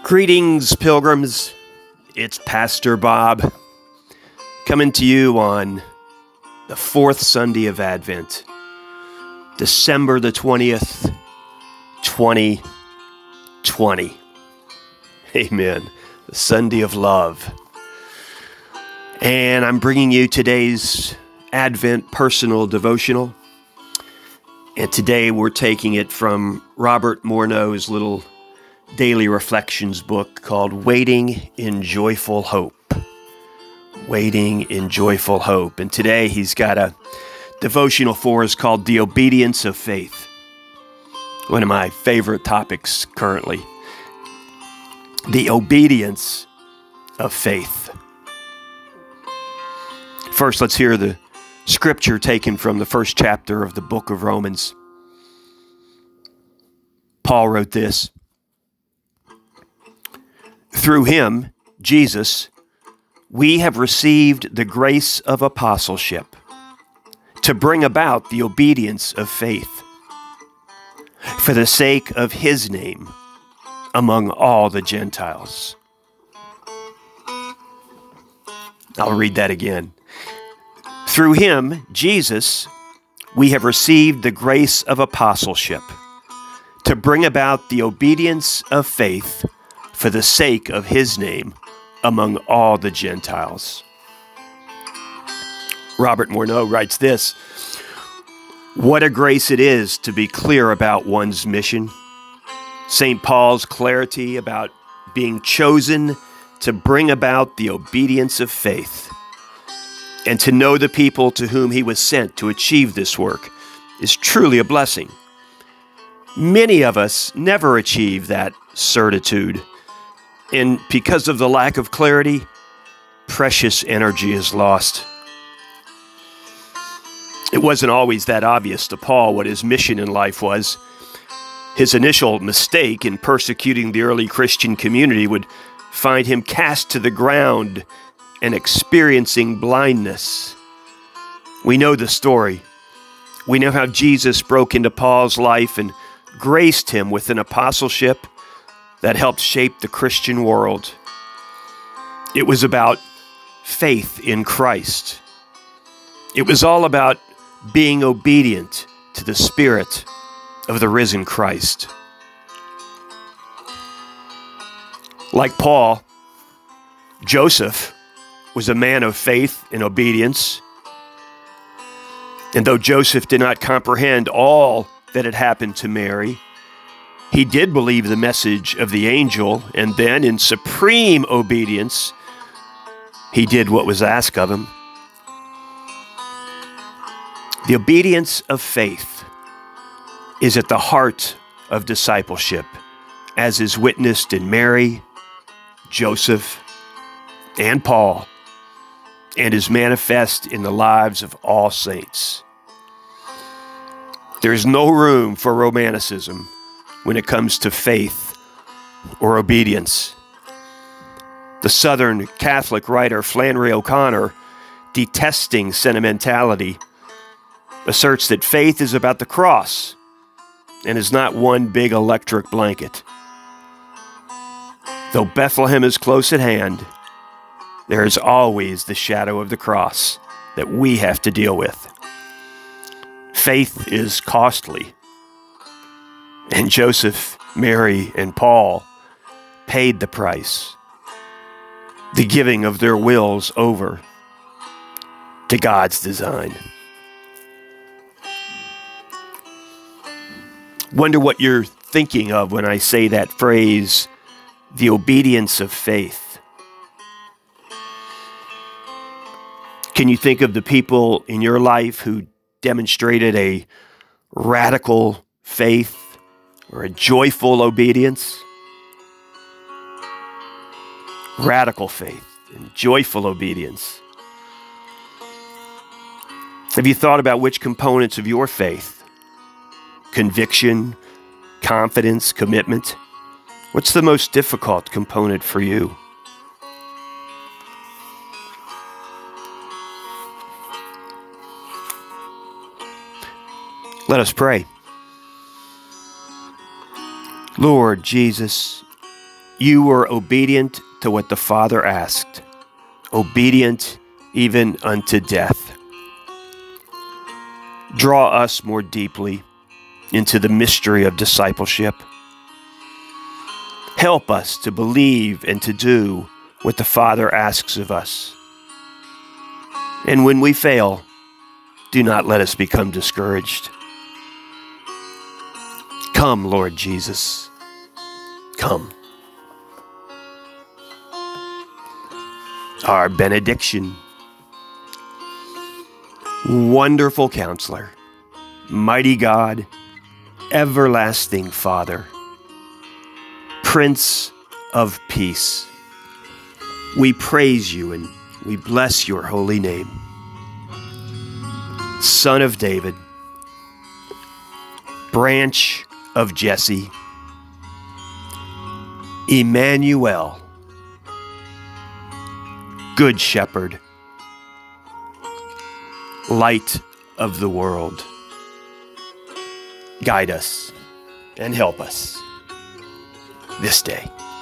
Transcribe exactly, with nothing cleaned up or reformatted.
Greetings, pilgrims. It's Pastor Bob coming to you on the fourth Sunday of Advent, December the twentieth, twenty twenty. Amen. The Sunday of love. And I'm bringing you today's Advent personal devotional. And today we're taking it from Robert Mornow's little daily reflections book called Waiting in Joyful Hope. Waiting in Joyful Hope. And today he's got a devotional for us called The Obedience of Faith. One of my favorite topics currently. The obedience of faith. First, let's hear the scripture taken from the first chapter of the book of Romans. Paul wrote this: Through him, Jesus, we have received the grace of apostleship to bring about the obedience of faith for the sake of his name among all the Gentiles. I'll read that again. Through him, Jesus, we have received the grace of apostleship to bring about the obedience of faith for the sake of his name among all the Gentiles. Robert Morneau writes this: What a grace it is to be clear about one's mission. Saint Paul's clarity about being chosen to bring about the obedience of faith and to know the people to whom he was sent to achieve this work is truly a blessing. Many of us never achieve that certitude. And because of the lack of clarity, precious energy is lost. It wasn't always that obvious to Paul what his mission in life was. His initial mistake in persecuting the early Christian community would find him cast to the ground and experiencing blindness. We know the story. We know how Jesus broke into Paul's life and graced him with an apostleship that helped shape the Christian world. It was about faith in Christ. It was all about being obedient to the Spirit of the risen Christ. Like Paul, Joseph was a man of faith and obedience. And though Joseph did not comprehend all that had happened to Mary, he did believe the message of the angel, and then in supreme obedience, he did what was asked of him. The obedience of faith is at the heart of discipleship, as is witnessed in Mary, Joseph, and Paul, and is manifest in the lives of all saints. There is no room for romanticism when it comes to faith or obedience. The Southern Catholic writer Flannery O'Connor, detesting sentimentality, asserts that faith is about the cross and is not one big electric blanket. Though Bethlehem is close at hand, there is always the shadow of the cross that we have to deal with. Faith is costly. And Joseph, Mary, and Paul paid the price, the giving of their wills over to God's design. Wonder what you're thinking of when I say that phrase, the obedience of faith. Can you think of the people in your life who demonstrated a radical faith or a joyful obedience? Radical faith and joyful obedience. Have you thought about which components of your faith, conviction, confidence, commitment, what's the most difficult component for you? Let us pray. Lord Jesus, You were obedient to what the Father asked, obedient even unto death. Draw us more deeply into the mystery of discipleship. Help us to believe and to do what the Father asks of us. And when we fail, do not let us become discouraged. Come, Lord Jesus. Come. Our benediction. Wonderful Counselor, mighty God, everlasting Father, Prince of Peace, we praise you and we bless your holy name. Son of David, Branch of Jesse, Emmanuel, Good Shepherd, Light of the world, guide us and help us this day.